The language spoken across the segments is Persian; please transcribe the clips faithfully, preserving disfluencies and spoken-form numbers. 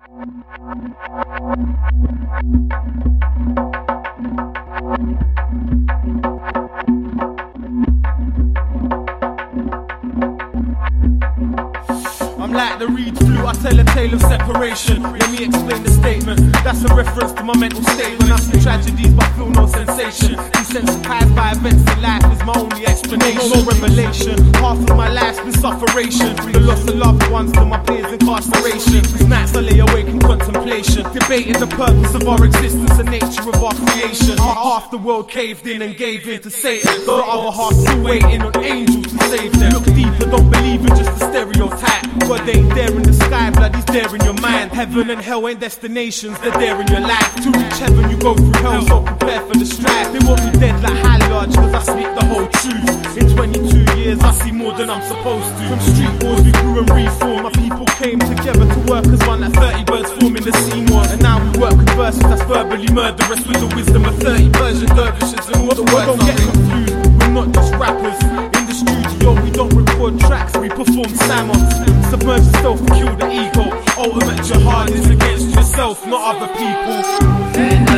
I'm like the reed flute, I tell a tale of separation. Let me explain the statement. That's a reference to my mental state when I see tragedies but feel no sensation. Desensitized by events in life is my only explanation. No revelation, half of my life's been sufferation. The loss of loved ones to my peers incarceration. These nights I lay awake in contemplation, debating the purpose of our existence and nature of our creation. Half the world caved in and gave in to Satan, the other half still waiting on angels to save them. Look deeper, don't believe in just a stereotype. God ain't there in the sky, blood, he's there in your mind. Heaven and hell ain't destinations, they're there in your life. To reach heaven you go through hell, so prepare for the strife. They want me dead like Hallard, cause I speak the whole truth. In twenty-two years I see more than I'm supposed to. From street wars we grew and reformed. My people came together to work as one, like thirty birds forming the Seymour. And now we work with verses that's verbally murderous, with the wisdom of thirty Persian dervishes. And what the words don't get confused, we're not just rappers. In the studio we don't record tracks, we perform simons. Submerge yourself to kill the ego. Ultimate jihad is against yourself, not other people.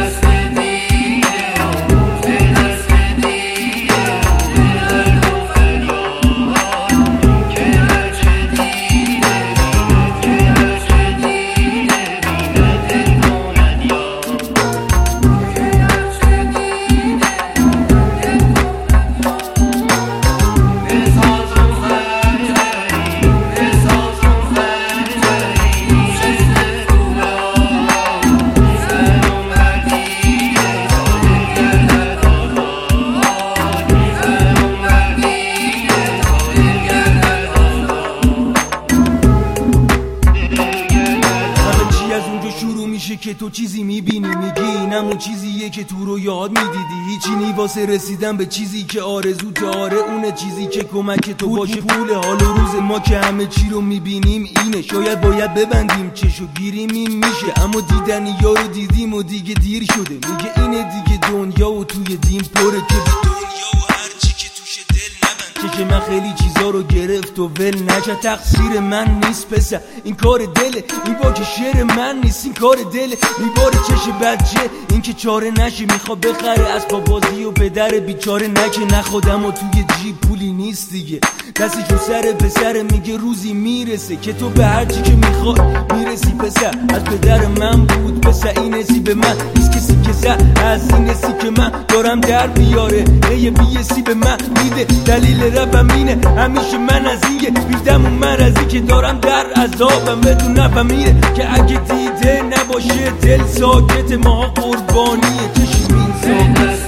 که تو چیزی میبینی میگی اینم اون چیزیه که تو رو یاد میدیدی. هیچی نی واسه رسیدن به چیزی که آرزو داره، اونه چیزی که کمک تو باشه. پول حال و روز ما که همه چی رو میبینیم اینه. شاید باید ببندیم چشو گیریم این میشه، اما دیدن یارو دیدیم و دیگه دیر شده. میگه اینه دیگه دنیا و توی دین پره که دنیا و هر چی که توش دل نبند. که من خیلی چیزا رو گرفت و ول نکرد. تقصیر من نیست پسر، این کار دله. این با که شعر من نیست، این کار دله. میباره چش بچه این که چاره نشه، میخوا بخره از بازی و پدر بیچاره نکه. نخودم و توی جیب پولی نیست دیگه، دستش رو سر پسر. میگه روزی میرسه که تو به هر چی که میخوای میرسی پسر. از پدر من بود پسر، این سی به من نیست کسی که سر از این سی که من دارم در بیاره. ای بی سی به من میده دلیل ربم اینه. همیشه من از این بیدم و مرزی که دارم در عذابم بدون نفهمیره که اگه دیده نباشه دل ساکت. ماها قربانیه چشم این ساکت.